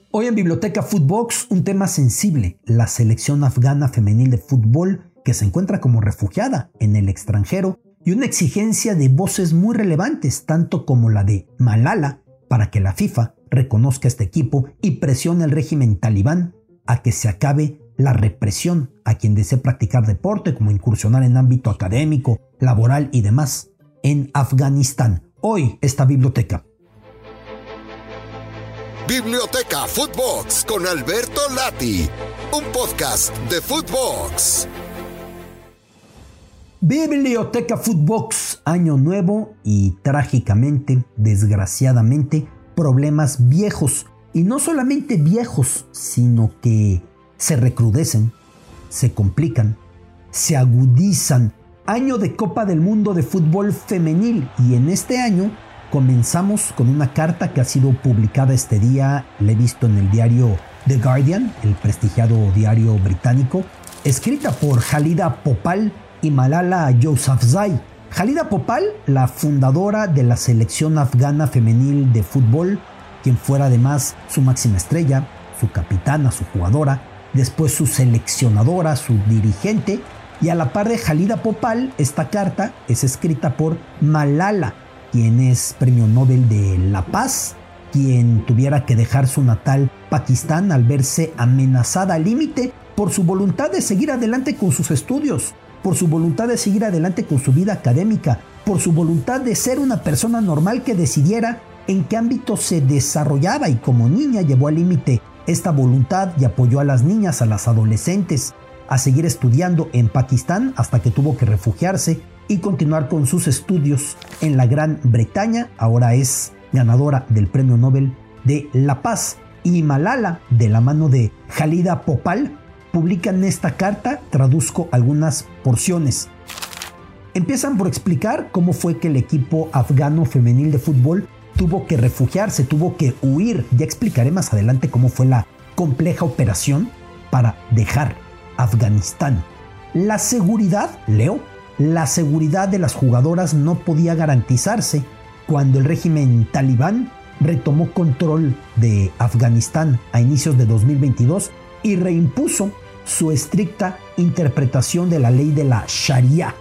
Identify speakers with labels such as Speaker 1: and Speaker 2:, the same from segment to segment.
Speaker 1: Hoy en Biblioteca Footbox, un tema sensible, la selección afgana femenil de fútbol que se encuentra como refugiada en el extranjero y una exigencia de voces muy relevantes, tanto como la de Malala, para que la FIFA reconozca este equipo y presione al régimen talibán a que se acabe la represión a quien desee practicar deporte, como incursionar en ámbito académico, laboral y demás en Afganistán. Hoy esta biblioteca.
Speaker 2: Biblioteca Footbox con Alberto Lati, un podcast de Footbox.
Speaker 1: Biblioteca Footbox, año nuevo y trágicamente, desgraciadamente, problemas viejos. Y no solamente viejos, sino que se recrudecen, se complican, se agudizan. Año de Copa del Mundo de Fútbol Femenil y en este año comenzamos con una carta que ha sido publicada este día, la he visto en el diario The Guardian, el prestigiado diario británico, escrita por Khalida Popal y Malala Yousafzai. Khalida Popal, la fundadora de la selección afgana femenil de fútbol, quien fuera además su máxima estrella, su capitana, su jugadora, después su seleccionadora, su dirigente, y a la par de Khalida Popal, esta carta es escrita por Malala, quien es Premio Nobel de la Paz, quien tuviera que dejar su natal Pakistán al verse amenazada al límite por su voluntad de seguir adelante con sus estudios, por su voluntad de seguir adelante con su vida académica, por su voluntad de ser una persona normal que decidiera en qué ámbito se desarrollaba, y como niña llevó al límite esta voluntad y apoyó a las niñas, a las adolescentes, a seguir estudiando en Pakistán hasta que tuvo que refugiarse y continuar con sus estudios en la Gran Bretaña. Ahora es ganadora del Premio Nobel de la Paz. Y Malala, de la mano de Khalida Popal, publican esta carta, traduzco algunas porciones. Empiezan por explicar cómo fue que el equipo afgano femenil de fútbol tuvo que refugiarse, tuvo que huir. Ya explicaré más adelante cómo fue la compleja operación para dejar Afganistán. La seguridad, leo, la seguridad de las jugadoras no podía garantizarse cuando el régimen talibán retomó control de Afganistán a inicios de 2022 y reimpuso su estricta interpretación de la ley de la Sharia.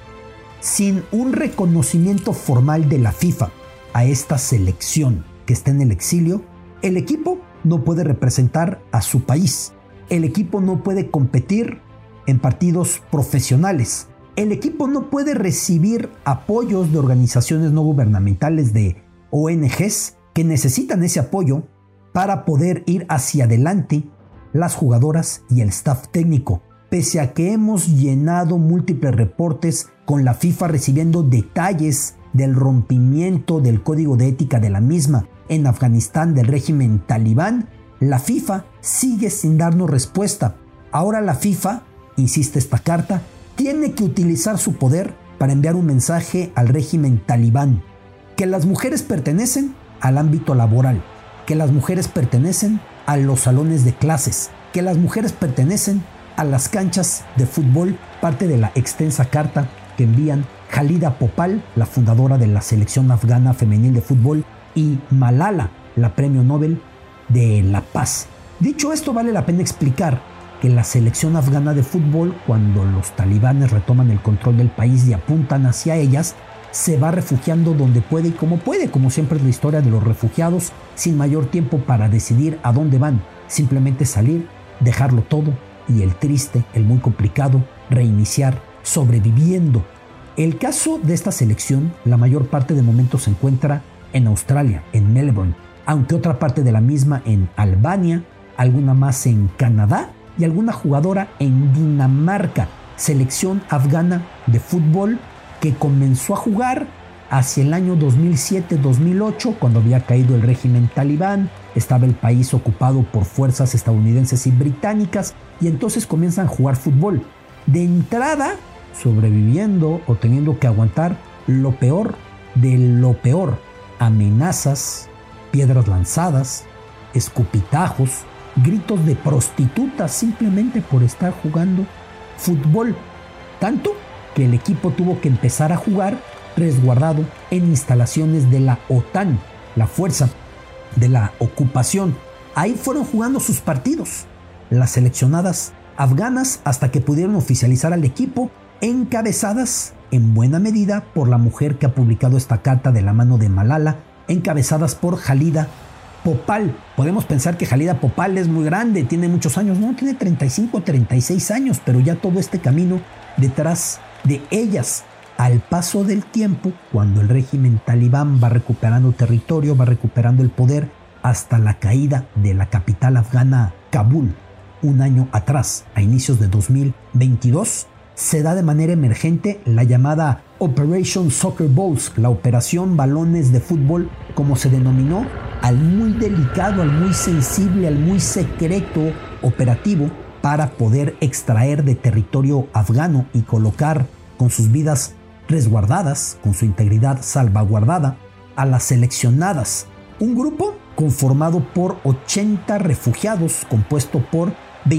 Speaker 1: Sin un reconocimiento formal de la FIFA a esta selección que está en el exilio, el equipo no puede representar a su país. El equipo no puede competir en partidos profesionales. El equipo no puede recibir apoyos de organizaciones no gubernamentales, de ONGs, que necesitan ese apoyo para poder ir hacia adelante las jugadoras y el staff técnico. Pese a que hemos llenado múltiples reportes con la FIFA recibiendo detalles del rompimiento del código de ética de la misma en Afganistán del régimen talibán, la FIFA sigue sin darnos respuesta. Ahora la FIFA, insiste esta carta, tiene que utilizar su poder para enviar un mensaje al régimen talibán, que las mujeres pertenecen al ámbito laboral, que las mujeres pertenecen a los salones de clases, que las mujeres pertenecen a las canchas de fútbol, parte de la extensa carta que envían Khalida Popal, la fundadora de la selección afgana femenil de fútbol, y Malala, la Premio Nobel de la Paz. Dicho esto, vale la pena explicar que la selección afgana de fútbol, cuando los talibanes retoman el control del país y apuntan hacia ellas, se va refugiando donde puede y como puede, como siempre es la historia de los refugiados, sin mayor tiempo para decidir a dónde van, simplemente salir, dejarlo todo y el triste, el muy complicado, reiniciar, sobreviviendo. El caso de esta selección, la mayor parte de momento se encuentra en Australia, en Melbourne, aunque otra parte de la misma en Albania, alguna más en Canadá y alguna jugadora en Dinamarca. Selección afgana de fútbol que comenzó a jugar hacia el año 2007-2008, cuando había caído el régimen talibán, estaba el país ocupado por fuerzas estadounidenses y británicas, y entonces comienzan a jugar fútbol. De entrada, sobreviviendo o teniendo que aguantar lo peor de lo peor: amenazas, piedras lanzadas, escupitajos, gritos de prostitutas simplemente por estar jugando fútbol. Tanto que el equipo tuvo que empezar a jugar resguardado en instalaciones de la OTAN, la fuerza de la ocupación. Ahí fueron jugando sus partidos las seleccionadas afganas hasta que pudieron oficializar al equipo, encabezadas en buena medida por la mujer que ha publicado esta carta de la mano de Malala, encabezadas por Jalida Popal. Podemos pensar que Jalida Popal es muy grande, tiene muchos años. No, tiene 35 o 36 años, pero ya todo este camino detrás de ellas. Al paso del tiempo, cuando el régimen talibán va recuperando territorio, va recuperando el poder, hasta la caída de la capital afgana, Kabul, un año atrás, a inicios de 2022, se da de manera emergente la llamada Operation Soccer Balls, la operación balones de fútbol, como se denominó al muy delicado, al muy sensible, al muy secreto operativo para poder extraer de territorio afgano y colocar con sus vidas resguardadas, con su integridad salvaguardada, a las seleccionadas. Un grupo conformado por 80 refugiados, compuesto por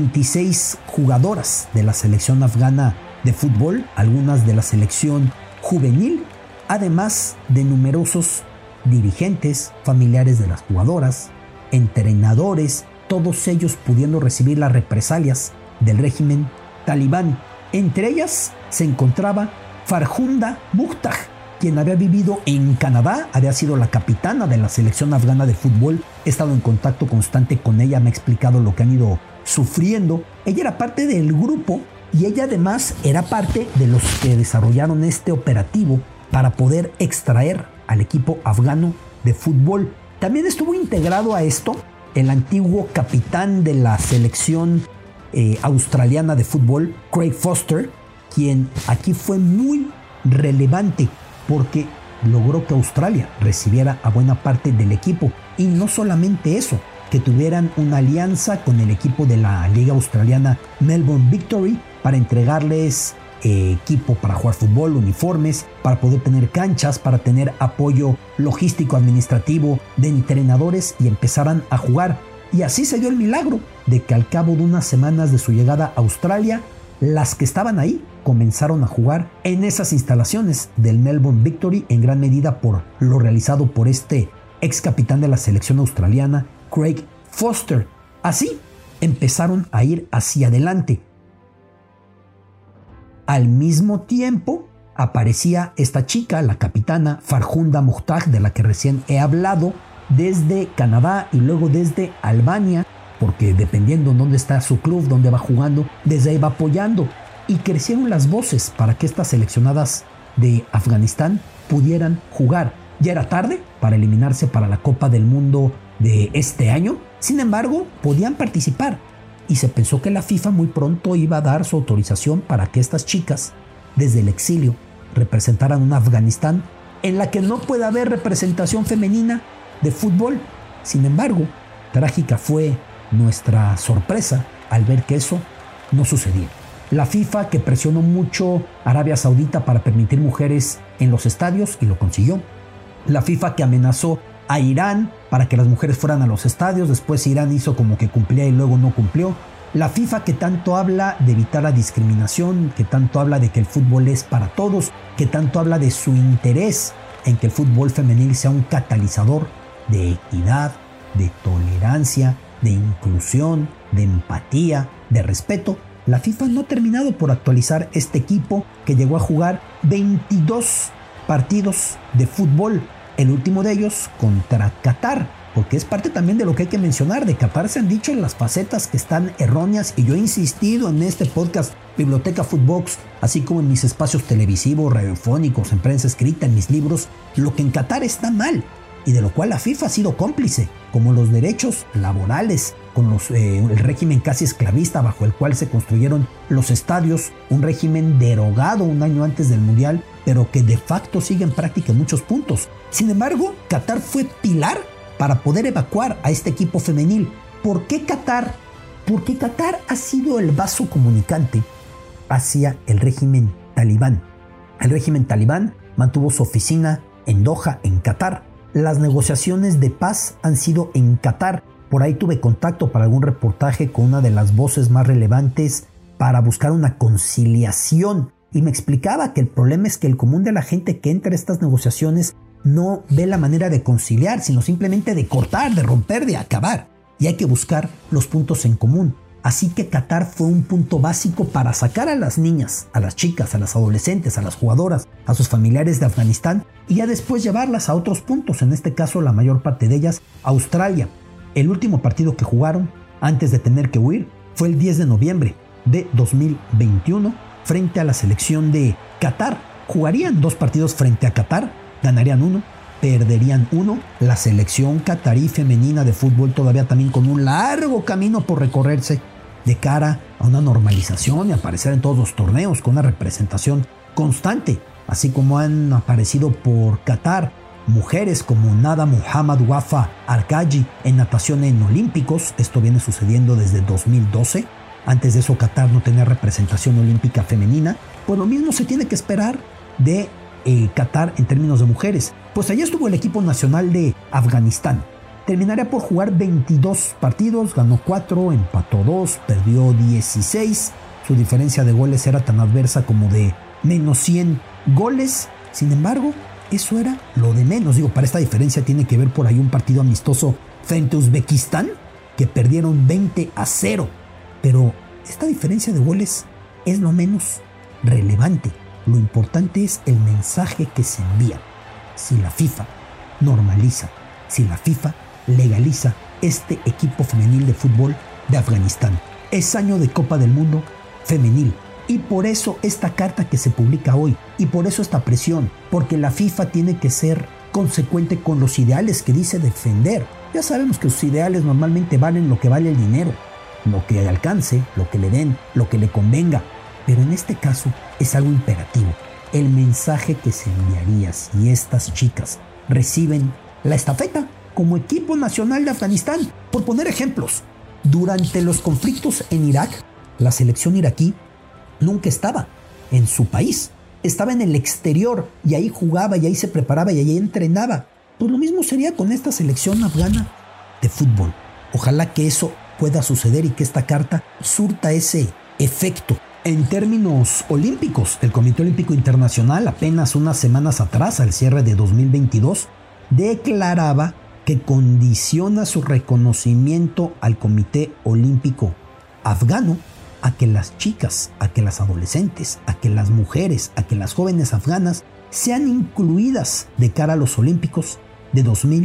Speaker 1: 26 jugadoras de la selección afgana de fútbol, algunas de la selección juvenil, además de numerosos dirigentes, familiares de las jugadoras, entrenadores, todos ellos pudiendo recibir las represalias del régimen talibán. Entre ellas se encontraba Farkhunda Mukhtar, quien había vivido en Canadá, había sido la capitana de la selección afgana de fútbol. He estado en contacto constante con ella, me ha explicado lo que han ido sufriendo. Ella era parte del grupo y ella además era parte de los que desarrollaron este operativo para poder extraer al equipo afgano de fútbol. También estuvo integrado a esto el antiguo capitán de la selección australiana de fútbol, Craig Foster, quien aquí fue muy relevante porque logró que Australia recibiera a buena parte del equipo. Y no solamente eso, que tuvieran una alianza con el equipo de la Liga Australiana Melbourne Victory para entregarles equipo para jugar fútbol, uniformes, para poder tener canchas, para tener apoyo logístico administrativo de entrenadores y empezaran a jugar. Y así se dio el milagro de que al cabo de unas semanas de su llegada a Australia, las que estaban ahí comenzaron a jugar en esas instalaciones del Melbourne Victory, en gran medida por lo realizado por este ex capitán de la selección australiana, Craig Foster. Así empezaron a ir hacia adelante. Al mismo tiempo aparecía esta chica, la capitana Farkhunda Mukhtar, de la que recién he hablado, desde Canadá y luego desde Albania, porque dependiendo en dónde está su club, dónde va jugando, desde ahí va apoyando. Y crecieron las voces para que estas seleccionadas de Afganistán pudieran jugar. Ya era tarde para eliminarse para la Copa del Mundo de este año, sin embargo, podían participar. Y se pensó que la FIFA muy pronto iba a dar su autorización para que estas chicas, desde el exilio, representaran un Afganistán en la que no puede haber representación femenina de fútbol. Sin embargo, trágica fue nuestra sorpresa al ver que eso no sucedía. La FIFA, que presionó mucho a Arabia Saudita para permitir mujeres en los estadios, y lo consiguió. La FIFA, que amenazó a Irán para que las mujeres fueran a los estadios, después Irán hizo como que cumplía y luego no cumplió. La FIFA, que tanto habla de evitar la discriminación, que tanto habla de que el fútbol es para todos, que tanto habla de su interés en que el fútbol femenil sea un catalizador de equidad, de tolerancia, de inclusión, de empatía, de respeto. La FIFA no ha terminado por actualizar este equipo que llegó a jugar 22 partidos de fútbol, el último de ellos contra Qatar, porque es parte también de lo que hay que mencionar. De Qatar se han dicho las facetas que están erróneas, y yo he insistido en este podcast Biblioteca Footbox, así como en mis espacios televisivos, radiofónicos, en prensa escrita, en mis libros, lo que en Qatar está mal y de lo cual la FIFA ha sido cómplice, como los derechos laborales, con el régimen casi esclavista bajo el cual se construyeron los estadios, un régimen derogado un año antes del Mundial, pero que de facto sigue en práctica en muchos puntos. Sin embargo, Qatar fue pilar para poder evacuar a este equipo femenil. ¿Por qué Qatar? Porque Qatar ha sido el vaso comunicante hacia el régimen talibán. El régimen talibán mantuvo su oficina en Doha, en Qatar. Las negociaciones de paz han sido en Qatar. Por ahí tuve contacto para algún reportaje con una de las voces más relevantes para buscar una conciliación, y me explicaba que el problema es que el común de la gente que entra a estas negociaciones no ve la manera de conciliar, sino simplemente de cortar, de romper, de acabar. y hay que buscar los puntos en común. Así que Qatar fue un punto básico para sacar a las niñas, a las chicas, a las adolescentes, a las jugadoras, a sus familiares de Afganistán y ya después llevarlas a otros puntos, en este caso la mayor parte de ellas, Australia. El último partido que jugaron antes de tener que huir fue el 10 de noviembre de 2021 frente a la selección de Qatar. Jugarían 2 partidos frente a Qatar, ganarían 1, perderían 1. La selección qatarí femenina de fútbol todavía también con un largo camino por recorrerse de cara a una normalización y aparecer en todos los torneos con una representación constante, así como han aparecido por Qatar mujeres como Nada Muhammad Wafa Arkaji en natación en olímpicos. Esto viene sucediendo desde 2012. Antes de eso Qatar no tenía representación olímpica femenina. Pues lo mismo se tiene que esperar de Qatar en términos de mujeres. Pues allá estuvo el equipo nacional de Afganistán. Terminaría por jugar 22 partidos, ganó 4, empató 2, perdió 16. Su diferencia de goles era tan adversa como de menos 100 goles. Sin embargo, eso era lo de menos. Para esta diferencia tiene que ver por ahí un partido amistoso frente a Uzbekistán que perdieron 20-0. Pero esta diferencia de goles es lo menos relevante. Lo importante es el mensaje que se envía. Si la FIFA normaliza, si la FIFA legaliza este equipo femenil de fútbol de Afganistán. Es año de Copa del Mundo femenil. Y por eso esta carta que se publica hoy, y por eso esta presión, porque la FIFA tiene que ser consecuente con los ideales que dice defender. Ya sabemos que sus ideales normalmente valen lo que vale el dinero, lo que alcance, lo que le den, lo que le convenga. Pero en este caso es algo imperativo. El mensaje que se enviaría si estas chicas reciben la estafeta como equipo nacional de Afganistán. Por poner ejemplos, durante los conflictos en Irak, la selección iraquí nunca estaba en su país, estaba en el exterior y ahí jugaba y ahí se preparaba y ahí entrenaba. Pues lo mismo sería con esta selección afgana de fútbol. Ojalá que eso pueda suceder y que esta carta surta ese efecto. En términos olímpicos, el Comité Olímpico Internacional apenas unas semanas atrás, al cierre de 2022, declaraba que condiciona su reconocimiento al Comité Olímpico Afgano a que las chicas, a que las adolescentes, a que las mujeres, a que las jóvenes afganas sean incluidas de cara a los Olímpicos de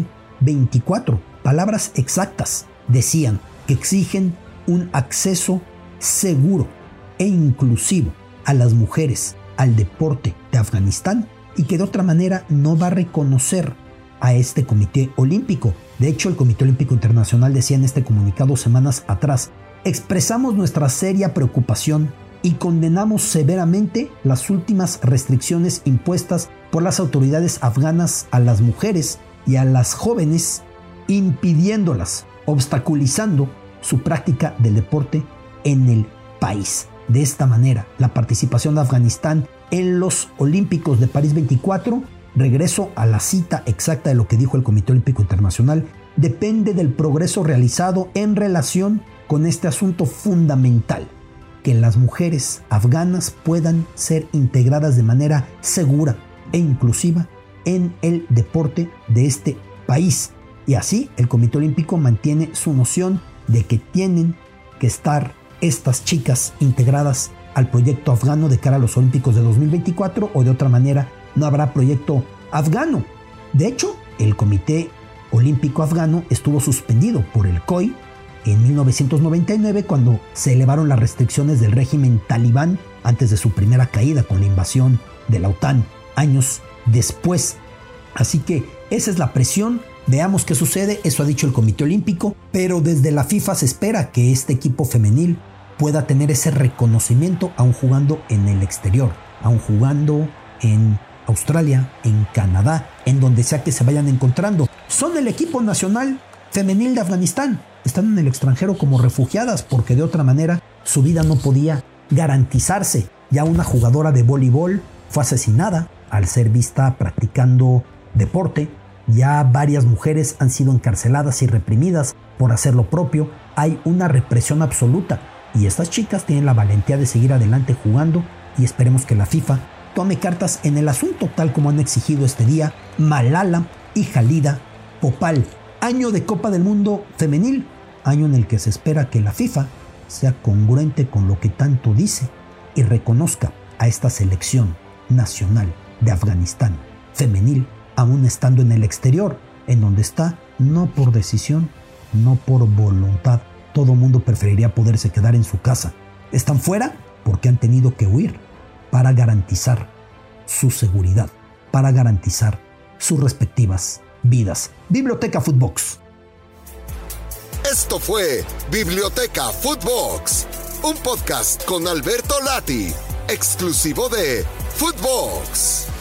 Speaker 1: 2024. Palabras exactas decían que exigen un acceso seguro e inclusivo a las mujeres al deporte de Afganistán y que de otra manera no va a reconocer a este Comité Olímpico. De hecho, el Comité Olímpico Internacional decía en este comunicado semanas atrás: expresamos nuestra seria preocupación y condenamos severamente las últimas restricciones impuestas por las autoridades afganas a las mujeres y a las jóvenes, impidiéndolas, obstaculizando su práctica del deporte en el país. De esta manera, la participación de Afganistán en los Olímpicos de París 24, regreso a la cita exacta de lo que dijo el Comité Olímpico Internacional, depende del progreso realizado en relación con este asunto fundamental: que las mujeres afganas puedan ser integradas de manera segura e inclusiva en el deporte de este país. Y así el Comité Olímpico mantiene su noción de que tienen que estar estas chicas integradas al proyecto afgano de cara a los Olímpicos de 2024, o de otra manera no habrá proyecto afgano. De hecho, el Comité Olímpico Afgano estuvo suspendido por el COI en 1999, cuando se elevaron las restricciones del régimen talibán antes de su primera caída con la invasión de la OTAN años después. Así que esa es la presión. Veamos qué sucede. Eso ha dicho el Comité Olímpico, pero desde la FIFA se espera que este equipo femenil pueda tener ese reconocimiento aún jugando en el exterior, aún jugando en Australia, en Canadá, en donde sea que se vayan encontrando. Son el equipo nacional femenil de Afganistán. Están en el extranjero como refugiadas porque de otra manera su vida no podía garantizarse. Ya una jugadora de voleibol fue asesinada al ser vista practicando deporte. Ya varias mujeres han sido encarceladas y reprimidas por hacer lo propio. Hay una represión absoluta y estas chicas tienen la valentía de seguir adelante jugando, y esperemos que la FIFA tome cartas en el asunto, tal como han exigido este día Malala y Khalida Popal. Año de Copa del Mundo femenil año en el que se espera que la FIFA sea congruente con lo que tanto dice y reconozca a esta selección nacional de Afganistán femenil, aún estando en el exterior, en donde está, no por decisión, no por voluntad. Todo mundo preferiría poderse quedar en su casa. Están fuera porque han tenido que huir para garantizar su seguridad, para garantizar sus respectivas vidas. Biblioteca Footbox.
Speaker 2: Esto fue Biblioteca Footbox, un podcast con Alberto Lati, exclusivo de Footbox.